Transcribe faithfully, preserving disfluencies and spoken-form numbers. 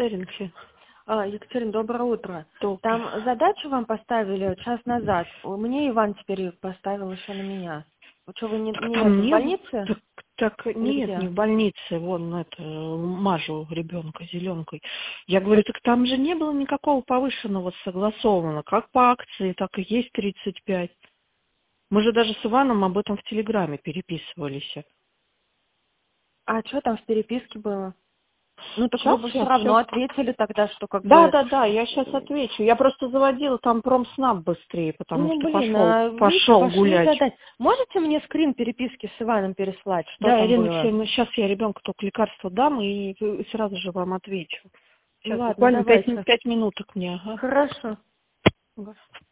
Екатеринки. А, Екатерина, доброе утро. Доброе. Там задачу вам поставили час назад. Мне Иван теперь ее поставил еще на меня. Вы что, вы не, Так не там это, в не... больнице? Так, так Или нет, где? не в больнице. Вон это мажу ребенка зеленкой. Я говорю, так там же не было никакого повышенного согласованного. Как по акции, так и есть тридцать пять. Мы же даже с Иваном об этом в Телеграме переписывались. А что там в переписке было? Ну так вы Сейчас бы все я равно все. ответили тогда, что как Да, бы... да, да, я сейчас отвечу. Я просто заводила там промснаб быстрее, потому Ну, что блин, пошел, а видите, пошел пошли гулять. задать. Можете мне скрин переписки с Иваном переслать? Что Да, там Ирина было? Алексеевна, сейчас я ребенку только лекарство дам и сразу же вам отвечу. Сейчас Ладно, буквально пять, давайте. пять минуток мне. Ага. Хорошо. Ага.